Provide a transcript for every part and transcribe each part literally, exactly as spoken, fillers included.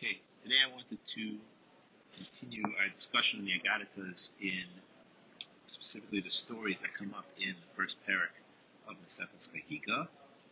Okay, today I wanted to continue our discussion on the Agaritas in specifically the stories that come up in the first parak of Masechus Chagigah.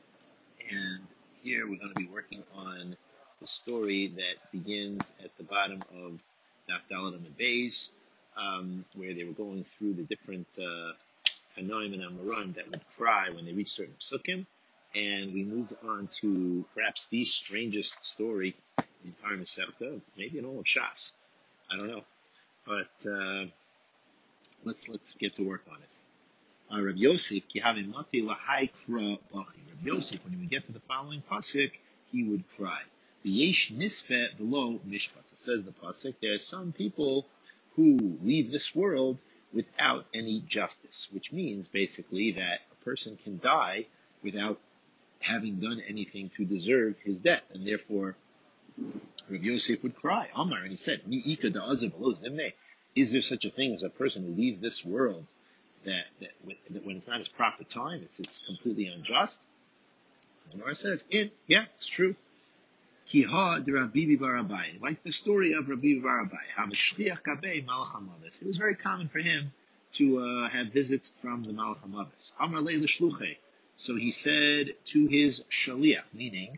And here we're going to be working on the story that begins at the bottom of Daf Daled Amud Beis, um, where they were going through the different uh, Tanoim and Amorim that would cry when they reached certain psukim. And we moved on to perhaps the strangest story in the entire Masechta, maybe in all of Shas. I don't know. But uh, let's let's get to work on it. Uh, Rabbi Yosef, ki havi mati lahai kra bachi. Rabbi Yosef, when he would get to the following pasuk, he would cry. V'yesh nispe below mishpat. It says the pasuk, there are some people who leave this world without any justice, which means basically that a person can die without having done anything to deserve his death, and therefore Rabbi Yosef would cry. Amar, and he said, Mi ika da'azav lo zimne. Is there such a thing as a person who leaves this world that, that, that when it's not his proper time, it's it's completely unjust? The Gemara says, in, yeah, it's true. Ki ha de Rabbi bar Abai. Like the story of Rabbi bar Abai. Ha-mishliach kabei malach hamavis. It was very common for him to uh, have visits from the malach hamavis. Amar lei l'shluchei. So he said to his shaliach, meaning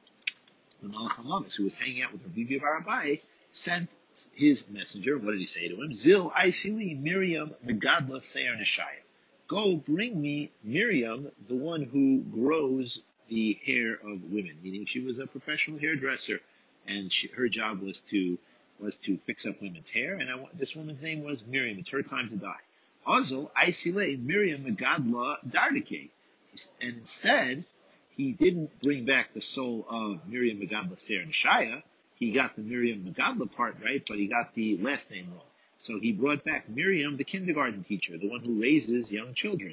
the Malach HaMavis, who was hanging out with Rabbi bar Abai, sent his messenger. What did he say to him? Zil Aisili Miriam Megadla Seir Neshaya. Go bring me Miriam, the one who grows the hair of women. Meaning she was a professional hairdresser, and she, her job was to was to fix up women's hair. And I want, this woman's name was Miriam. It's her time to die. Azil Aisile Miriam Megadla Dardike. And instead, he didn't bring back the soul of Miriam Megadla Seir Neshaya. He got the Miriam Megadla part right, but he got the last name wrong. So he brought back Miriam, the kindergarten teacher, the one who raises young children.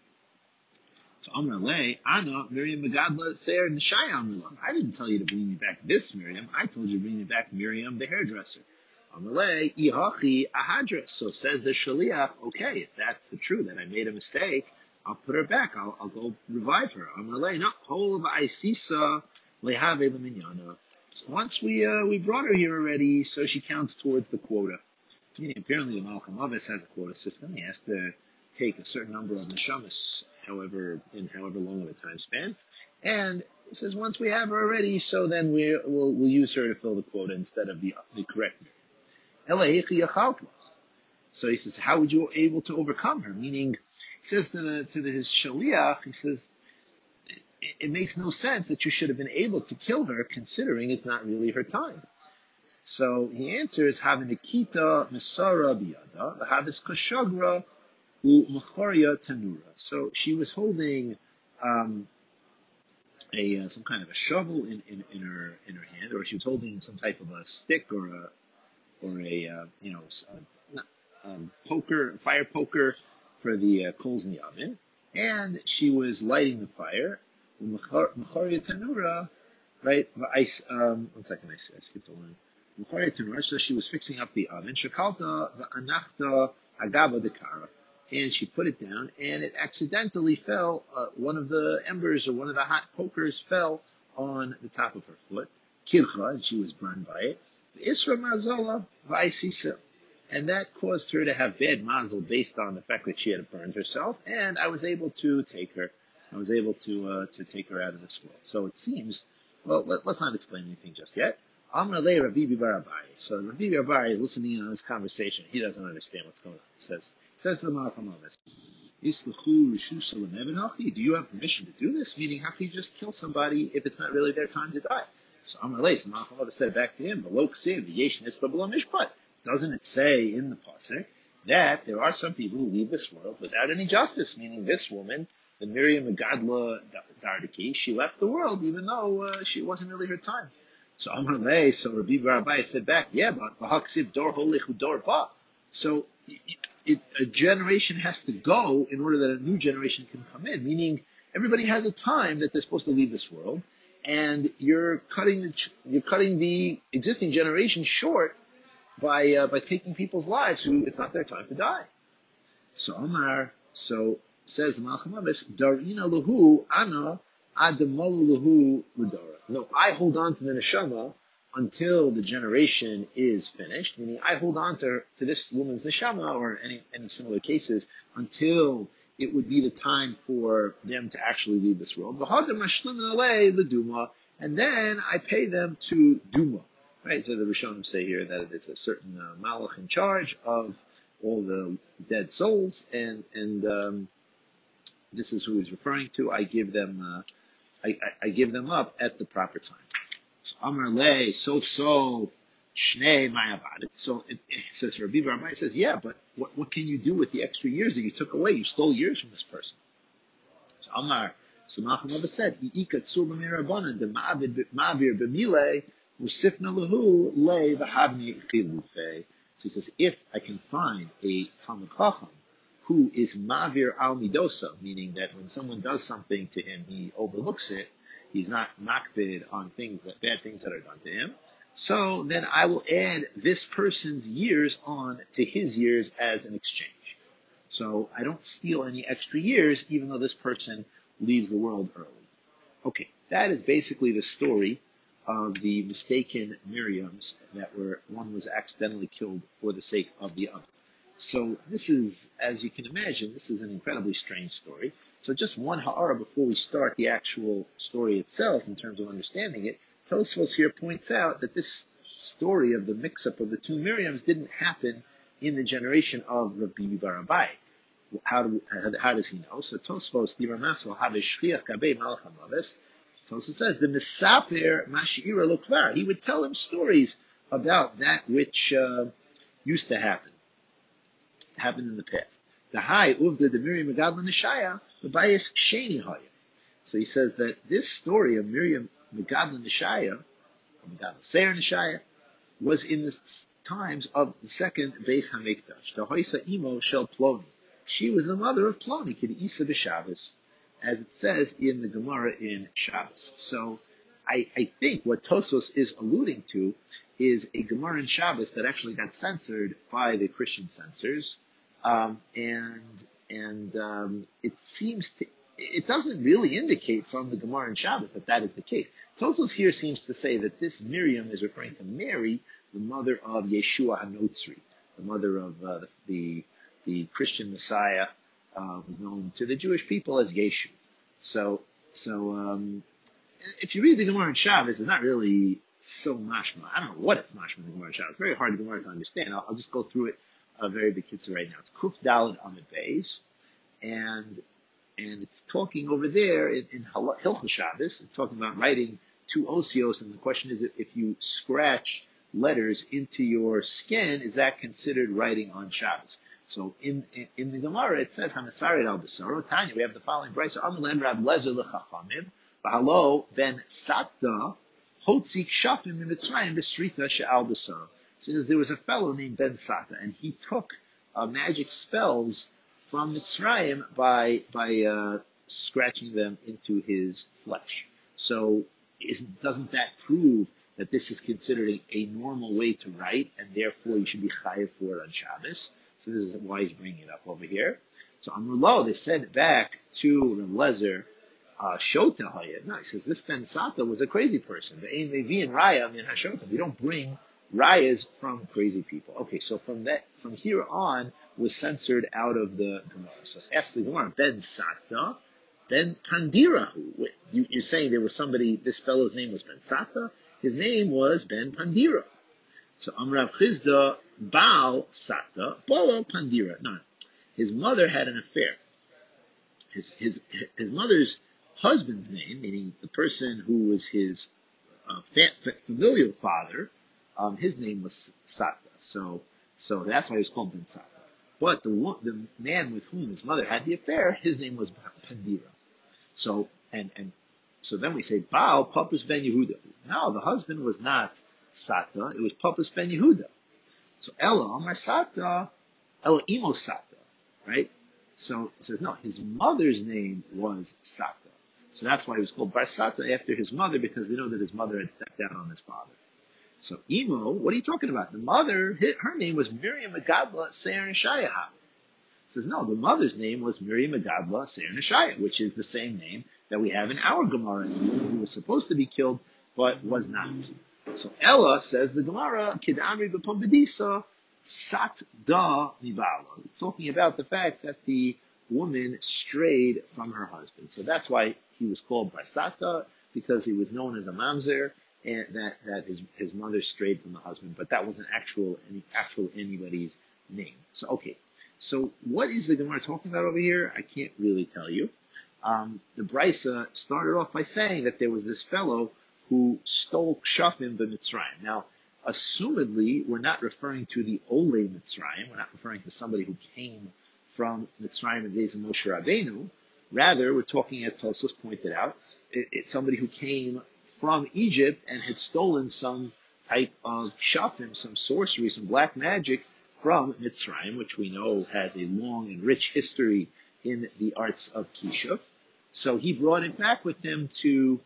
So Amar Lei, Ana, Miriam Megadla Seir Neshaya Amrullah. I didn't tell you to bring me back this Miriam. I told you to bring me back Miriam, the hairdresser. Amar Lei, Ihachi Ahadras. So says the Shaliach, okay, if that's the truth, that I made a mistake, I'll put her back. I'll, I'll go revive her. I'm gonna lay no whole of Isisa lehave leminyana. So once we uh, we brought her here already, so she counts towards the quota. Meaning apparently the Malach HaMavis has a quota system. He has to take a certain number of neshamas, however in however long of a time span. And he says once we have her already, so then we we'll we'll use her to fill the quota instead of the the correct. So he says, how would you be able to overcome her? Meaning, he says to the to the, his shaliach, he says, it, it makes no sense that you should have been able to kill her, considering it's not really her time. So he answers, Havinikita Misara Biyada, Havis Koshagra U Machoria Tanura. So she was holding um, a uh, some kind of a shovel in, in, in her in her hand, or she was holding some type of a stick or a or a uh, you know a, um, poker, fire poker for the uh, coals in the oven, and she was lighting the fire. Machoria Tanura, right? Ice. Um, one second, I, I skipped a line. Machoria Tanura. So she was fixing up the oven. Shakalta v'anachta agaba dekara, and she put it down, and it accidentally fell. Uh, one of the embers or one of the hot pokers fell on the top of her foot. Kircha, and she was burned by it. Isra mazala v'aisisa. And that caused her to have bad mazel based on the fact that she had burned herself. And I was able to take her. I was able to uh, to take her out of this world. So it seems, well, let, let's not explain anything just yet. Amrale Rabbi bar Abai. So Rabbi bar Abai is listening on this conversation. He doesn't understand what's going on. He says, says to the Malach HaMavis, Islahu Rishu Salam Eben Hachi. Do you have permission to do this? Meaning, how can you just kill somebody if it's not really their time to die? So Amrale, so Malach HaMavis said back to him, Below Ksiv, Yesh Nispa Below Mishpat. Doesn't it say in the pasuk that there are some people who leave this world without any justice? Meaning, this woman, the Miriam Megadla Dardiki, she left the world even though uh, she wasn't really her time. So Amar Lei, so Rabbi bar Abai said back, yeah, but v'haksiv dor holichu dor ba. So it, it, a generation has to go in order that a new generation can come in. Meaning, everybody has a time that they're supposed to leave this world, and you're cutting the, you're cutting the existing generation short by uh, by taking people's lives who it's not their time to die. So Omar, so says the Malach HaMavis, Darina lahu ana adamalu lahu ludara. No, I hold on to the neshama until the generation is finished, meaning I hold on to, to this woman's neshama or any, any similar cases until it would be the time for them to actually leave this world. And then I pay them to Duma. Right? So the Rishonim say here that it is a certain uh, malach in charge of all the dead souls, and and um, this is who he's referring to. I give them, uh, I, I, I give them up at the proper time. So Amar Le, so so, Shnei Mayavad. So it, it says Rabbi Rabbi says, yeah, but what what can you do with the extra years that you took away? You stole years from this person. So Amar, so Malcham Abba said, Ikat sur b'mirabanan de ma'avir b'mile usifna lahu le v'habni chilufe. So he says, if I can find a Talmid Chacham who is ma'avir al midosa, meaning that when someone does something to him, he overlooks it. He's not makbid on things that bad things that are done to him. So then I will add this person's years on to his years as an exchange. So I don't steal any extra years, even though this person leaves the world early. Okay, that is basically the story of the mistaken Miriams that were, one was accidentally killed for the sake of the other. So this is, as you can imagine, this is an incredibly strange story. So just one ha'ara before we start the actual story itself in terms of understanding it, Tosfos here points out that this story of the mix-up of the two Miriams didn't happen in the generation of Rabbi Bar Abai. How, do, how, how does he know? So Tosfos, Dibar Masel, Haveshchiach Kabei Malach HaMaves, Tosfos says, the Misaper Mashira Lokvar. He would tell him stories about that which uh, used to happen, happened in the past. The high uvda the Miriam Megadla Nishaya, the bias Sheni Haya. So he says that this story of Miriam Megadla Nishaya, or Megadla Seir Nishaya, was in the times of the second Beis Hamikdash. The Hoisa Imo Shel Ploni. She was the mother of Ploni, Kid Isa B'Shabbos, as it says in the Gemara in Shabbos. So I, I think what Tosfos is alluding to is a Gemara in Shabbos that actually got censored by the Christian censors, um, and and um, it seems to, it doesn't really indicate from the Gemara in Shabbos that that is the case. Tosfos here seems to say that this Miriam is referring to Mary, the mother of Yeshua HaNotzri, the mother of uh, the, the the Christian Messiah, uh, was known to the Jewish people as Yeshu. So, so um, if you read the Gemara in Shabbos, it's not really so mashma. I don't know what it's mashma in the Gemara in Shabbos. It's very hard Gemara to understand. I'll, I'll just go through it a very big kitzur right now. It's Kuf Daled Amid Beis, and and it's talking over there in, in Hilchos Shabbos. It's talking about writing two osios, and the question is if you scratch letters into your skin, is that considered writing on Shabbos? So in, in, in the Gemara it says, Hamasarid al Basaro, Tanya, we have the following price. Amalem Rab Lezer L'Chachamim, Bahalo ben Satta, Hotzik Shafim Mitzrayim B'Srita She'al Basaro. So there was a fellow named Ben Satta, and he took uh, magic spells from Mitzrayim by, by, uh, scratching them into his flesh. So isn't, doesn't that prove that this is considered a, a normal way to write, and therefore you should be chayav for it on Shabbos? So this is why he's bringing it up over here. So Amrulo, they sent back to Rav Lezer, uh, Shota Hayed. No, he says this Ben Sata was a crazy person. The Ein Levi and Raya min Hashota. We don't bring Rayas from crazy people. Okay, so from that, from here on, was censored out of the Gemara. So ask the Gemara, Ben Sata, Ben Pandira. You, you're saying there was somebody, this fellow's name was Ben Sata? His name was Ben Pandira. So Amrav Chizda Baal Sata Bolo Pandira. No, his mother had an affair. His his his mother's husband's name, meaning the person who was his uh, familial father, um, his name was Sata. So so that's why he was called Ben Sata. But the the man with whom his mother had the affair, his name was Pandira. So and and so then we say Baal Papus Ben Yehuda. No, the husband was not Sata, it was Papus Ben Yehuda. So Ella Amar Sata, Ella Imo Sata, right? So it says no, his mother's name was Sata. So that's why he was called Bar Sata after his mother, because we know that his mother had stepped down on his father. So Imo, what are you talking about? The mother, her name was Miriam Megadla Seir Neshaya. Says no, the mother's name was Miriam Megadla Seir Neshaya, which is the same name that we have in our Gemara, who was supposed to be killed but was not. So Ella says the Gemara, Kidamri b'Pombedisa, Sat da Nibala. It's talking about the fact that the woman strayed from her husband. So that's why he was called Barsata, because he was known as a mamzer, and that, that his, his mother strayed from the husband, but that wasn't actual, any actual anybody's name. So, okay. So what is the Gemara talking about over here? I can't really tell you. Um, the Brisa started off by saying that there was this fellow who stole Kshafim b'Mitzrayim. Now, assumedly, we're not referring to the Ole Mitzrayim. We're not referring to somebody who came from Mitzrayim in the days of Moshe Rabbeinu. Rather, we're talking, as Tosfos pointed out, it, it's somebody who came from Egypt and had stolen some type of Kshafim, some sorcery, some black magic from Mitzrayim, which we know has a long and rich history in the arts of Kishuf. So he brought it back with him to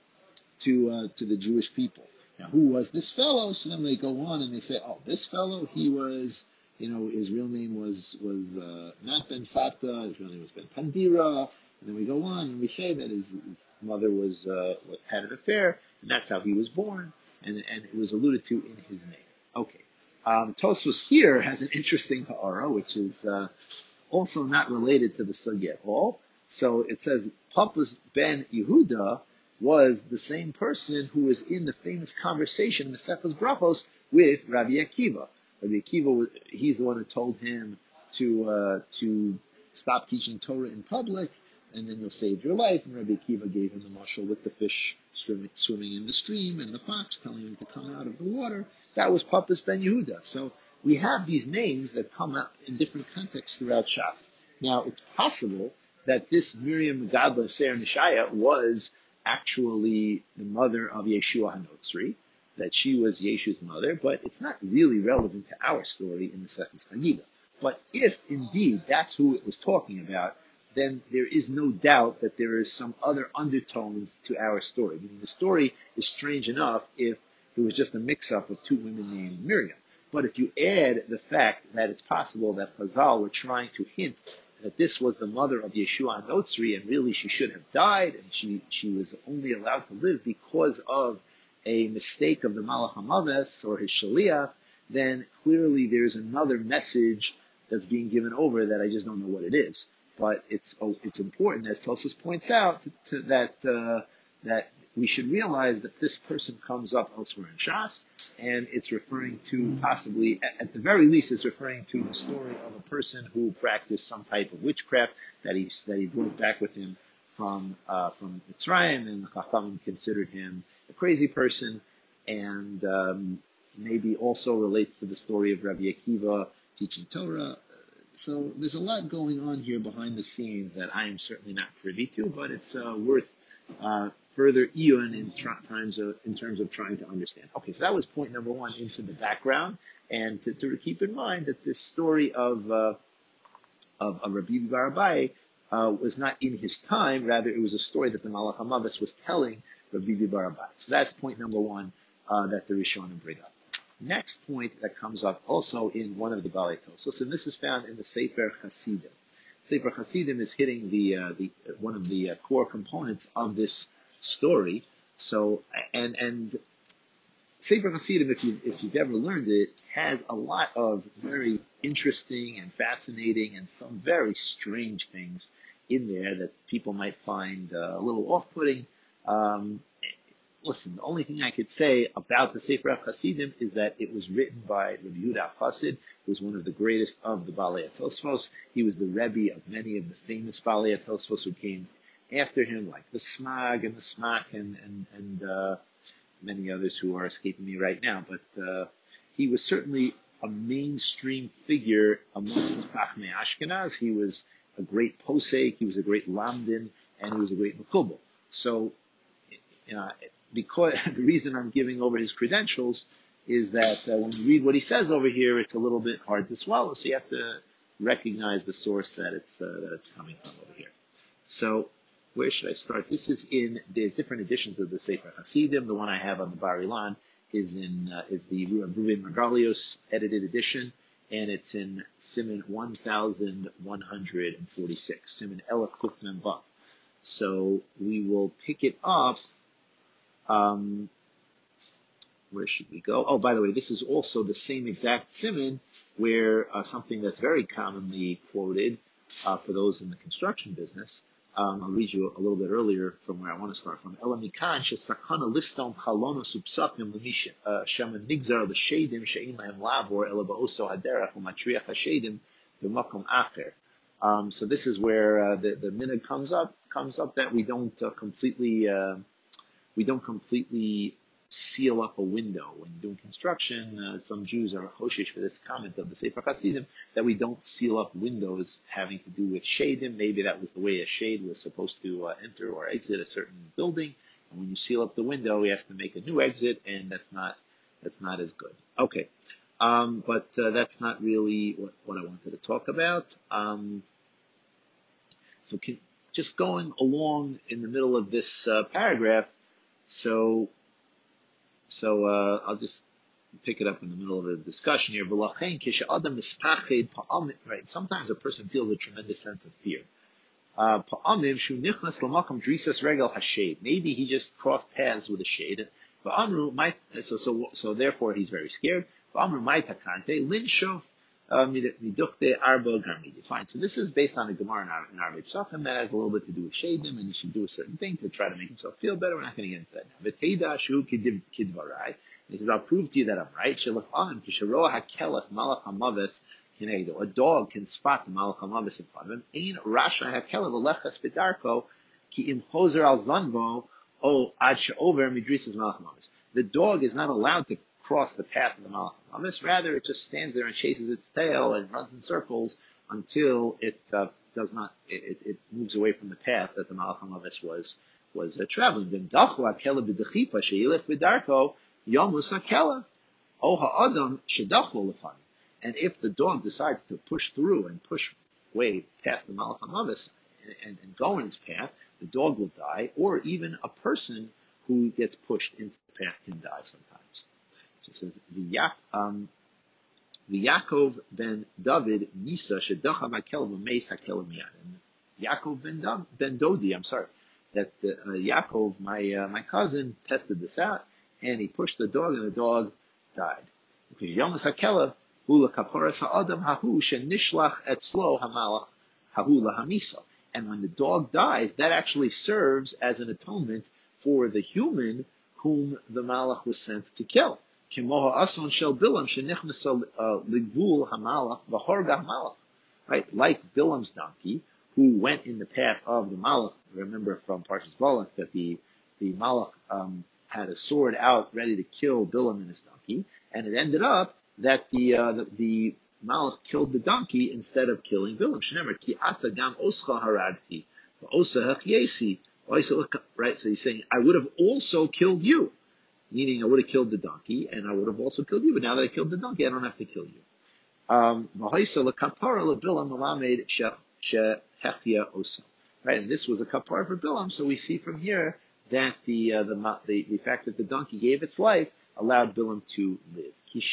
to uh, to the Jewish people. Now, who was this fellow? So then they go on and they say, oh, this fellow, he was, you know, his real name was was uh, not Ben Sata, his real name was Ben Pandira. And then we go on and we say that his, his mother was uh, had an affair, and that's how he was born, and and it was alluded to in his name. Okay. Um, Tosfos here has an interesting ha'ara, which is uh, also not related to the sugya at all. So it says, Papas ben Yehuda was the same person who was in the famous conversation in the Masechtas Brachos with Rabbi Akiva. Rabbi Akiva, he's the one who told him to uh, to stop teaching Torah in public, and then you'll save your life. And Rabbi Akiva gave him the mashal with the fish swimming, swimming in the stream and the fox telling him to come out of the water. That was Papas ben Yehuda. So we have these names that come up in different contexts throughout Shas. Now, it's possible that this Miriam Megadla of Seir Nishaya was actually the mother of Yeshua HaNotzri, that she was Yeshu's mother, but it's not really relevant to our story in the Second Chagiga. But if indeed that's who it was talking about, then there is no doubt that there is some other undertones to our story. I mean, the story is strange enough if it was just a mix-up of two women named Miriam. But if you add the fact that it's possible that Chazal were trying to hint that this was the mother of Yeshua HaNotzri, and really she should have died, and she, she was only allowed to live because of a mistake of the Malach HaMaves or his Shaliach, then clearly there's another message that's being given over that I just don't know what it is. But it's oh, it's important, as Tosfos points out, to, to, that uh, that we should realize that this person comes up elsewhere in Shas, and it's referring to possibly, at the very least, it's referring to the story of a person who practiced some type of witchcraft that he that he brought back with him from uh, from Mitzrayim, and the Chachamim considered him a crazy person, and um, maybe also relates to the story of Rabbi Akiva teaching Torah. So there's a lot going on here behind the scenes that I am certainly not privy to, but it's uh, worth uh, further eon in tra- times of, in terms of trying to understand. Okay, so that was point number one into the background, and to, to keep in mind that this story of uh, of, of Rabbi Bar Abaye uh, was not in his time; rather, it was a story that the Malach HaMaves was telling Rabbi Bar Abaye. So that's point number one uh, that the Rishonim bring up. Next point that comes up also in one of the Balei Tosfos, and this is found in the Sefer Hasidim. Sefer Hasidim is hitting the uh, the one of the uh, core components of this story. So, and and Sefer Hasidim, if you if you've ever learned it, has a lot of very interesting and fascinating and some very strange things in there that people might find uh, a little off-putting. Um, Listen, the only thing I could say about the Sefer Hasidim is that it was written by Rabbi Yehuda Chassid, who was one of the greatest of the Balei Tosfos. He was the Rebbe of many of the famous Balei Tosfos who came after him, like the Smag and the Smak and and, and uh, many others who are escaping me right now. But uh, he was certainly a mainstream figure amongst the Chachmei Ashkenaz. He was a great posek, he was a great lamdin, and he was a great makubal. So, you know, because the reason I'm giving over his credentials is that uh, when you read what he says over here, it's a little bit hard to swallow. So you have to recognize the source that it's uh, that it's coming from over here. So where should I start? This is in the different editions of the Sefer Hasidim. The one I have on the Bar Ilan is in uh, is the Reuven Margalios edited edition, and it's in Siman one thousand one hundred forty-six, Siman Elef Kuf Mem Vav. So we will pick it up. Um, where should we go? Oh, by the way, this is also the same exact siman where uh, something that's very commonly quoted uh, for those in the construction business. Um, I'll read you a little bit earlier from where I want to start from. Elamikan shesakana listom chalono subsakim lemisha shema nigzar l'shedim she'in lahem labor elabaoso haderach u'matriach hashedim b'makom acher. Um, so this is where uh, the the minhag comes up comes up that we don't uh, completely uh, we don't completely seal up a window when doing construction. Uh, some Jews are choshish for this comment of the Sefer Hasidim that we don't seal up windows having to do with shadim. Maybe that was the way a shade was supposed to uh, enter or exit a certain building. And when you seal up the window, he has to make a new exit, and that's not that's not as good. Okay, um, but uh, that's not really what, what I wanted to talk about. Um, so can, just going along in the middle of this uh, paragraph. So. So uh, I'll just pick it up in the middle of the discussion here. Right. Sometimes a person feels a tremendous sense of fear. Uh, Maybe he just crossed paths with a shade. So, so, so therefore he's very scared. Fine. So this is based on a Gemara in our, in our Psachim that has a little bit to do with shadim, and he should do a certain thing to try to make himself feel better. We're not going to get into that now. He says, I'll prove to you that I'm right. A dog can spot the malach hamavis in front of him. Ein rasha hakelev alechas bedarko ki im chozer al zanvo o ad she'over midrisas malach hamavis. The dog is not allowed to cross the path of the malach hamavis. Rather, it just stands there and chases its tail and runs in circles until it uh, does not. It, it moves away from the path that the malach hamavis was was uh, traveling. V'imdachu hakelev b'dechifa she'ilech bedarko yomus hakelev o ha'adam shedachu lefani. And if the dog decides to push through and push way past the Malach HaMavis and, and, and go in its path, the dog will die, or even a person who gets pushed into the path can die sometimes. So it says, um, Yaakov ben David Nisa shedacha v'akel v'meis hakel miyad. Yaakov ben, ben Dodi, I'm sorry, that the, uh, Yaakov, my uh, my cousin, tested this out, and he pushed the dog, and the dog died. Okay, Yomas hakelav. And when the dog dies, that actually serves as an atonement for the human whom the malach was sent to kill. Right? Like Bilam's donkey, who went in the path of the malach. Remember from Parshas Balak that the, the malach um, had a sword out ready to kill Bilam and his donkey, and it ended up that the, uh, the, the Malach killed the donkey instead of killing Bilam. Shnemer, ki ata gam oscha haradti, osa hachyesi. Right, so he's saying, I would have also killed you. Meaning I would have killed the donkey, and I would have also killed you, but now that I killed the donkey, I don't have to kill you. Um, right, and this was a kapara for Bilam, so we see from here that the, uh, the, the, the fact that the donkey gave its life allowed Bilam to live.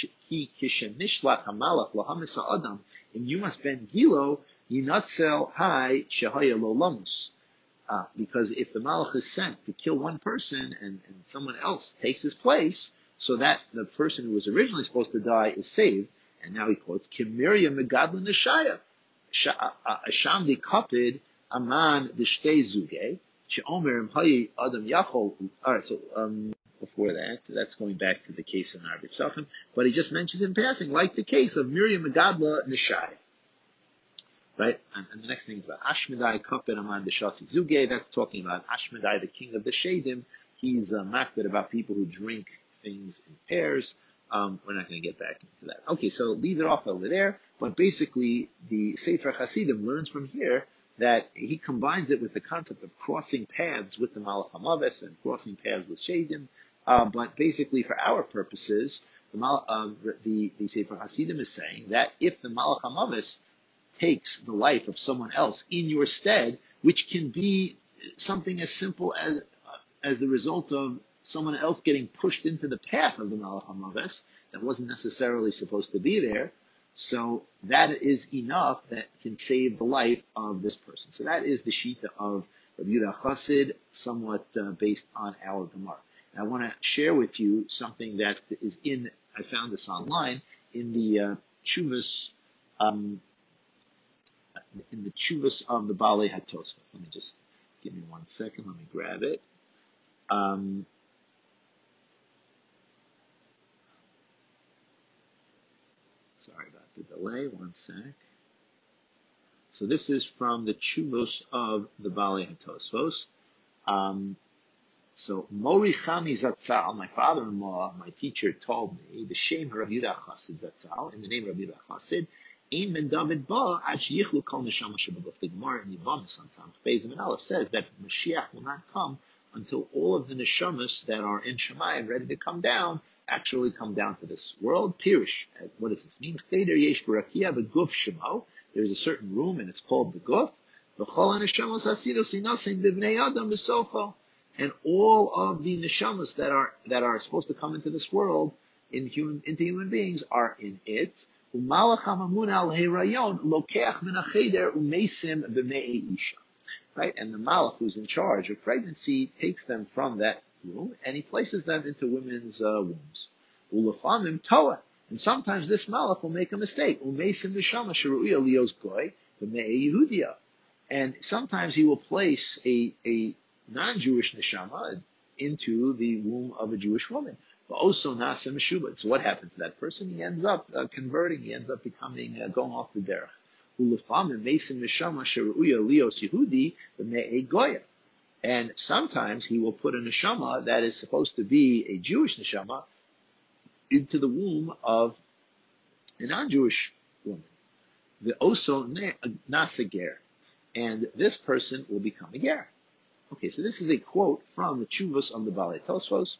And you must ben gilo yinatzel hai shehaya lo lamus. Uh, because if the malach is sent to kill one person and, and someone else takes his place, so that the person who was originally supposed to die is saved, and now he quotes Kimiria Megadla Neshaya Asham di Kapid Aman Dishtei Zuge Sheomer Hayi Adam Yachol. All right, so um, before that, that's going back to the case in Arbi Psachim, but he just mentions in passing, like the case of Miriam Megadla Neshaya. Right? And, and the next thing is about Ashmedai Kapid Aman Deshasi Zuge. That's talking about Ashmedai, the king of the Shadim. He's uh, makbid about people who drink things in pairs. Um, we're not going to get back into that. Okay, so leave it off over there. But basically, the Sefer Hasidim learns from here that he combines it with the concept of crossing paths with the Malach HaMaves and crossing paths with Shadim. Uh, but basically, for our purposes, the, Mal- um, the, the Sefer Hasidim is saying that if the Malach HaMaves takes the life of someone else in your stead, which can be something as simple as as the result of someone else getting pushed into the path of the Malach HaMaves that wasn't necessarily supposed to be there. So that is enough that can save the life of this person. So that is the shita of Rabbi Yehuda Chassid, somewhat uh, based on our Gemara. I want to share with you something that is in, I found this online, in the uh, Chuvas, um, in the Chuvas of the Baalei HaTosfos. Let me just, give me one second, let me grab it. Um, sorry about the delay, one sec. So this is from the Chuvos of the Baalei HaTosfos. Um, So Mori Chami Zatzal, my father-in-law, my teacher, told me the shame Rav Yehuda Chassid Zatzal, in the name of Rav Yehuda Chassid, Ein Ben David Ba Ad Sheyichlu Kol Neshama Shebaguf. The Gemara in Yevamos on Samach Beis and Aleph says that Mashiach will not come until all of the neshamas that are in Shemayim ready to come down actually come down to this world. Pirish. What does this mean? Cheder Yesh Barakia Beguf Shemo. There's a certain room and it's called the Guf. V'chol HaNeshamos Hasidos Inasim B'Bnei Adam B'Sofo. And all of the neshamas that are that are supposed to come into this world in human into human beings are in it. Right, and the malach who's in charge of pregnancy takes them from that room and he places them into women's uh, wombs. And sometimes this malach will make a mistake. And sometimes he will place a a non-Jewish neshama into the womb of a Jewish woman. But also nasa meshubad. So what happens to that person? He ends up uh, converting. He ends up becoming uh, going off the derech. And sometimes he will put a neshama that is supposed to be a Jewish neshama into the womb of a non-Jewish woman. The also nasa ger, and this person will become a ger. Okay, so this is a quote from the Chuvos on the Baalei Tosfos,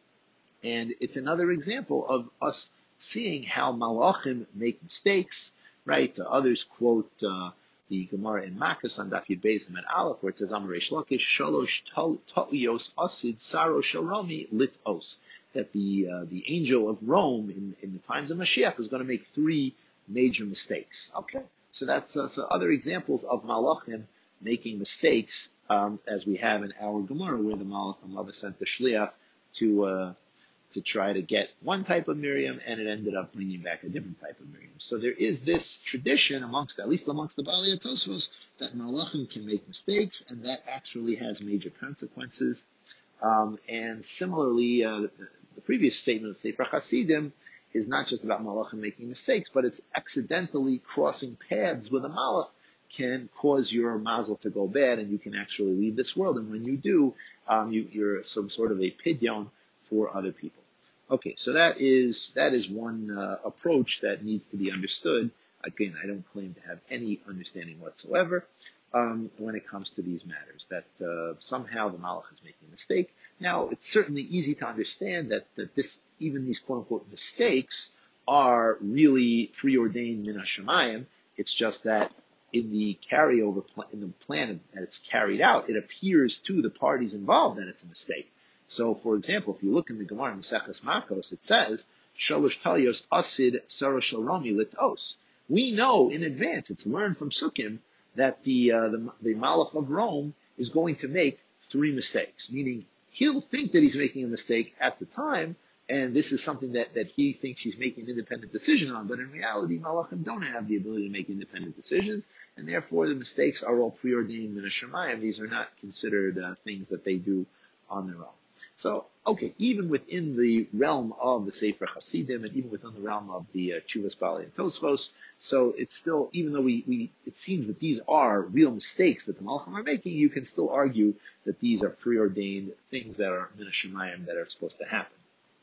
and it's another example of us seeing how malachim make mistakes, right? Uh, others quote uh, the Gemara in Makkas on Daf Yud Beis and Aleph, where it says, Amar Reish Lakish, Shalosh Ta'uyos Asid Saro Shalomi Lit Os, that the uh, the angel of Rome in, in the times of Mashiach is going to make three major mistakes. Okay, so that's uh, so other examples of malachim making mistakes, um, as we have in our Gemara, where the Malach HaMava sent the Shliach to uh, to try to get one type of Miriam, and it ended up bringing back a different type of Miriam. So there is this tradition amongst, at least amongst the Baalei Tosfos, that Malachim can make mistakes, and that actually has major consequences. Um, and similarly, uh, the, the previous statement of Sefer Hasidim is not just about Malachim making mistakes, but it's accidentally crossing paths with a Malach can cause your mazel to go bad, and you can actually leave this world. And when you do, um, you, you're some sort of a pidyon for other people. Okay, so that is that is one uh, approach that needs to be understood. Again, I don't claim to have any understanding whatsoever um, when it comes to these matters, that uh, somehow the malach is making a mistake. Now, it's certainly easy to understand that, that this, even these quote-unquote mistakes are really preordained min hashamayim. It's just that in the carryover, pl- in the plan that it's carried out, it appears to the parties involved that it's a mistake. So, for example, if you look in the Gemara Maseches Makos, it says, Shalosh Talyos Asid Sarosh Romi Litos. We know in advance, it's learned from Sukkim, that the, uh, the, the Malach of Rome is going to make three mistakes, meaning he'll think that he's making a mistake at the time, and this is something that, that he thinks he's making an independent decision on, but in reality, Malachim don't have the ability to make independent decisions, and therefore the mistakes are all preordained in a Shemayim. These are not considered uh, things that they do on their own. So, okay, even within the realm of the Sefer Hasidim, and even within the realm of the uh, Chuvas Baalei and Tosfos, so it's still, even though we, we, it seems that these are real mistakes that the Malachim are making, you can still argue that these are preordained things that are min hashamayim that are supposed to happen.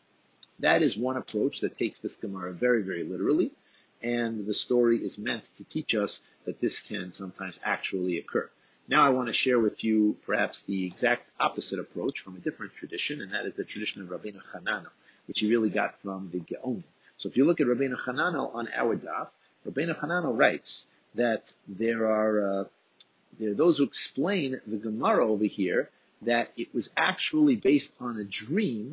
That is one approach that takes this Gemara very, very literally, and the story is meant to teach us that this can sometimes actually occur. Now I want to share with you perhaps the exact opposite approach from a different tradition, and that is the tradition of Rabbeinu Hananel, which he really got from the Geonim. So if you look at Rabbeinu Hananel on our daf, Rabbeinu Hananel writes that there are, uh, there are those who explain the Gemara over here that it was actually based on a dream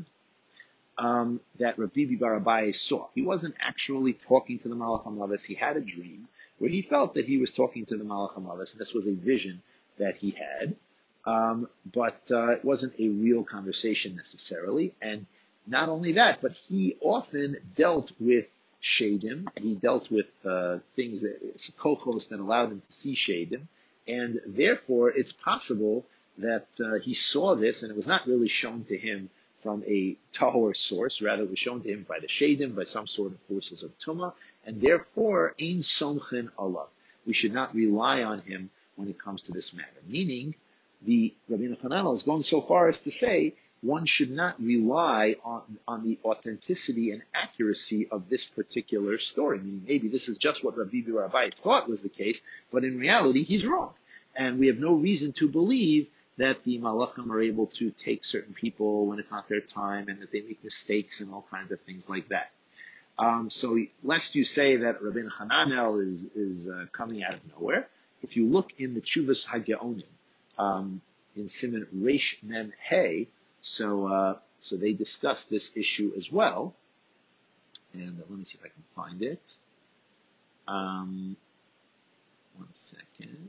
um, that Rabbi Bibi Bar Abaye saw. He wasn't actually talking to the Malach HaMavis. He had a dream where he felt that he was talking to the Malach HaMavis, and this was a vision that he had. Um, but uh, it wasn't a real conversation necessarily. And not only that, but he often dealt with shadim. He dealt with uh, things that kochos that allowed him to see shadim, and therefore it's possible that uh, he saw this, and it was not really shown to him from a tahor source. Rather, it was shown to him by the shadim, by some sort of forces of tumah, and therefore ein somchin alav. We should not rely on him when it comes to this matter. Meaning, the Rabbeinu Hananel is going so far as to say one should not rely on, on the authenticity and accuracy of this particular story. Meaning maybe this is just what Rabbi Barabai thought was the case, but in reality he's wrong. And we have no reason to believe that the Malachim are able to take certain people when it's not their time and that they make mistakes and all kinds of things like that. Um, so lest you say that Rabbeinu Hananel is, is uh, coming out of nowhere, if you look in the Chuvas HaGeonim, um, in Siman Reish Mem Hey, so uh, so they discuss this issue as well. And uh, let me see if I can find it. Um, one second.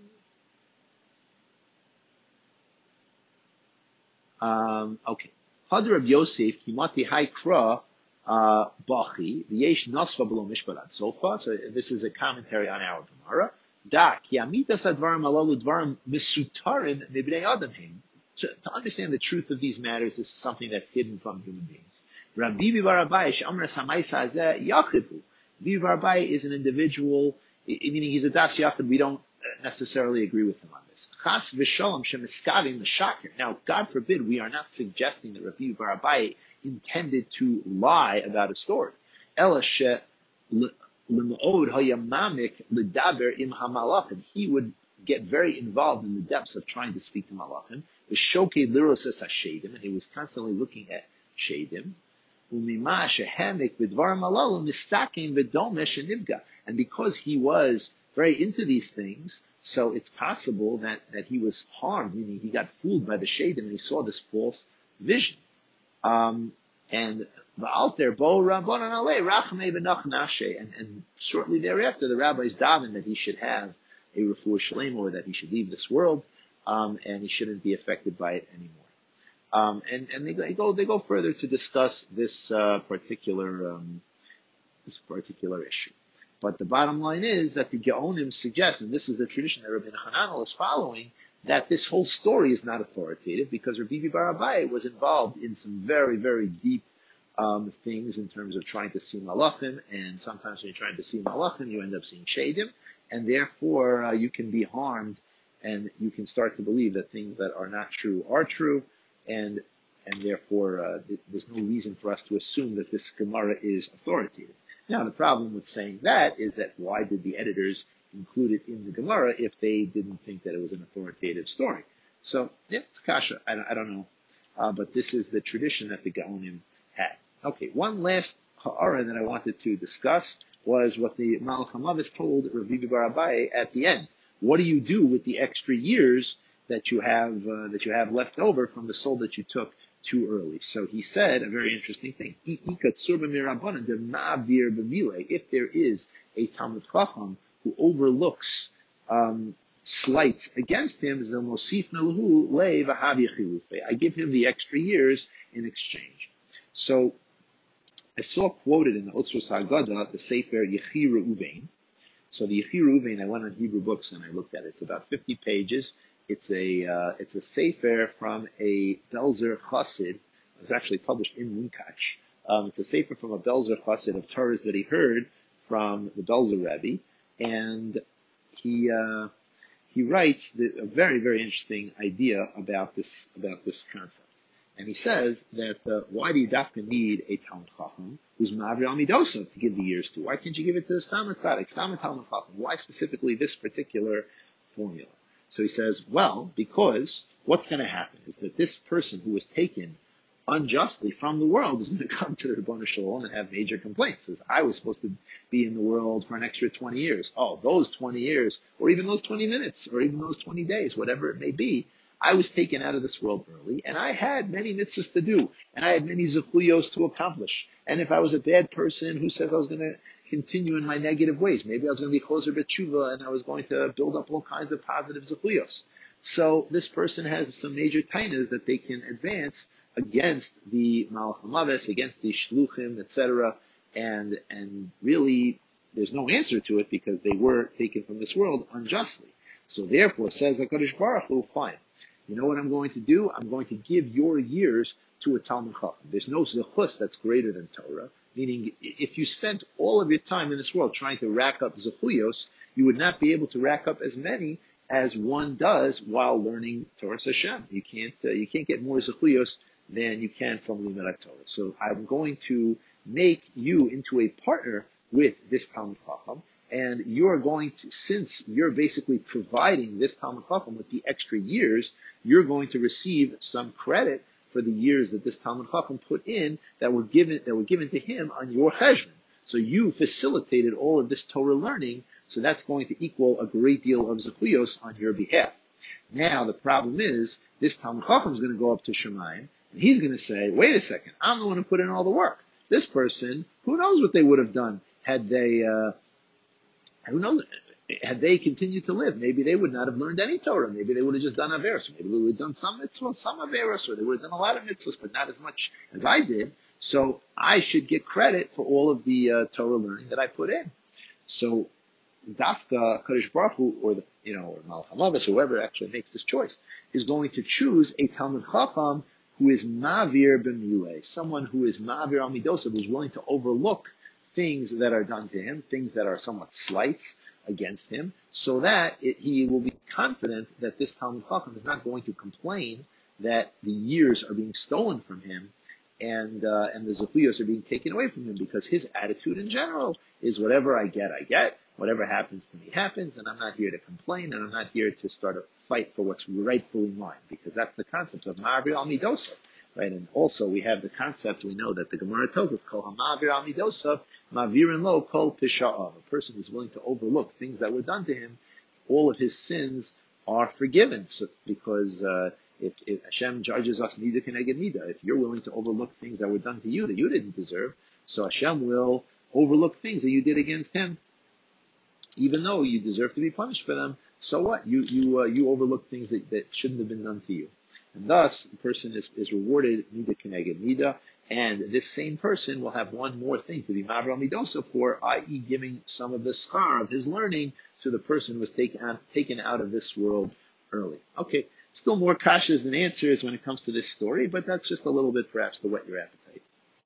Um, okay. Hadar Rab Yosef Kimati Haikra Bachi V'yesh Nasva B'lo Mishparat Sofa. So this is a commentary on our Gemara. Da Ki Amitas Advarim Alalu Dvarim Misutarim Mibnei Adam Heim. To understand the truth of these matters, this is something that's hidden from human beings. Rabbi Barabai Shamar Samaisa Zeh Yachidu. Rabbi Barabai is an individual, meaning he's a das yachid. We don't necessarily agree with him on this. Chas v'shalom shemiskadim the shakir. Now, God forbid, we are not suggesting that Rabbi Barabai intended to lie about a story. Ela she l'meod hayamamik l'daber im hamalachim. He would get very involved in the depths of trying to speak to malachim. V'shokei liroses hashedim, and he was constantly looking at shadim. Umima shehemek b'dvarim alalu mistakim v'domesh nivga. And because he was very into these things, so it's possible that, that he was harmed, meaning he got fooled by the shadim and he saw this false vision. Um, and v'alter bo rabbanan alei rachamei v'nach nashe. And and shortly thereafter, the rabbis davened that he should have a refuah shalem, or that he should leave this world, um, and he shouldn't be affected by it anymore. Um, and and they, they go they go further to discuss this uh, particular um, this particular issue. But the bottom line is that the Geonim suggest, and this is the tradition that Rabbi Hananel is following, that this whole story is not authoritative because Rabbi Barabai was involved in some very, very deep um, things in terms of trying to see malachim, and sometimes when you're trying to see malachim, you end up seeing shadim, and therefore uh, you can be harmed, and you can start to believe that things that are not true are true, and and therefore uh, th- there's no reason for us to assume that this Gemara is authoritative. Now, the problem with saying that is that why did the editors include it in the Gemara if they didn't think that it was an authoritative story? So, yeah, it's kasha. I don't, I don't know. Uh, but this is the tradition that the Gaonim had. Okay, one last ha'ara that I wanted to discuss was what the Malach HaMavis told Rabbi Barabai at the end. What do you do with the extra years that you have, uh, that you have left over from the soul that you took too early? So he said a very interesting thing. If there is a Talmud Chacham who overlooks um, slights against him, I give him the extra years in exchange. So I saw quoted in the Otzros Haggadah the Sefer Yechi Reuven. So the Yechi Reuven, I went on Hebrew Books and I looked at it. It's about fifty pages. It's a uh, it's a sefer from a Belzer Chassid. It was actually published in Munkach. Um, it's a sefer from a Belzer Chassid of Torahs that he heard from the Belzer Rebbe, and he uh, he writes the, a very very interesting idea about this about this concept. And he says that uh, why do you dafka need a Talmud Chacham who's Ma'avir Amidosa to give the years to? Why can't you give it to the Stam Tzadik, Stam Talmud Chacham? Why specifically this particular formula? So he says, well, because what's going to happen is that this person who was taken unjustly from the world is going to come to the Ribono Shel Olam and have major complaints. Says, I was supposed to be in the world for an extra twenty years. Oh, those twenty years, or even those twenty minutes, or even those twenty days, whatever it may be, I was taken out of this world early, and I had many mitzvahs to do, and I had many zechuyos to accomplish. And if I was a bad person who says I was going to continue in my negative ways, maybe I was going to be closer to tshuva, and I was going to build up all kinds of positive zechuyos. So this person has some major tainas that they can advance against the Malach Hamaves, against the Shluchim, et cetera. And and really, there's no answer to it because they were taken from this world unjustly. So therefore, says HaKadosh Baruch Hu, fine. You know what I'm going to do? I'm going to give your years to a Talmud Chacham. There's no zechus that's greater than Torah. Meaning, if you spent all of your time in this world trying to rack up zechuyos, you would not be able to rack up as many as one does while learning Torah Hashem. You can't uh, you can't get more zechuyos than you can from Limud Torah. So I'm going to make you into a partner with this Talmud Chacham, and you're going to, since you're basically providing this Talmud Chacham with the extra years, you're going to receive some credit for the years that this Talmud Chacham put in that were given that were given to him on your cheshbon. So you facilitated all of this Torah learning, so that's going to equal a great deal of zechuyos on your behalf. Now the problem is this Talmud Chacham is going to go up to Shemayim, and he's going to say, "Wait a second, I'm the one who put in all the work. This person, who knows what they would have done had they, uh, who knows, had they continued to live? Maybe they would not have learned any Torah. Maybe they would have just done Averos. Maybe they would have done some mitzvahs, some Averos, or they would have done a lot of mitzvahs, but not as much as I did. So I should get credit for all of the uh, Torah learning that I put in." So Dafka, Kadosh Baruch Hu, or the, you know, or Malach Hamavis, whoever actually makes this choice, is going to choose a Talmud Chacham who is Mavir B'mileh, someone who is Mavir Al Midosav, who's willing to overlook things that are done to him, things that are somewhat slights against him, so that it, he will be confident that this Talmud Chacham is not going to complain that the years are being stolen from him and uh, and the zechuyos are being taken away from him, because his attitude in general is whatever I get, I get. Whatever happens to me happens, and I'm not here to complain, and I'm not here to start a fight for what's rightfully mine, because that's the concept of Ma'avir al Midosav, right? And also we have the concept, we know that the Gemara tells us, Kol HaMa'avir al Midosav, Ma'avirin lo Kol Pisha'av. A person who's willing to overlook things that were done to him, all of his sins are forgiven, so, because uh, if, if Hashem judges us Mida Keneged Mida, if you're willing to overlook things that were done to you that you didn't deserve, so Hashem will overlook things that you did against him. Even though you deserve to be punished for them, so what? You you uh, you overlook things that, that shouldn't have been done to you, and thus the person is, is rewarded mida keneged mida, and this same person will have one more thing to be ma'avir al midosa for, that is, giving some of the schar of his learning to the person who was taken out, taken out of this world early. Okay, still more kashas than answers when it comes to this story, but that's just a little bit perhaps to whet your appetite.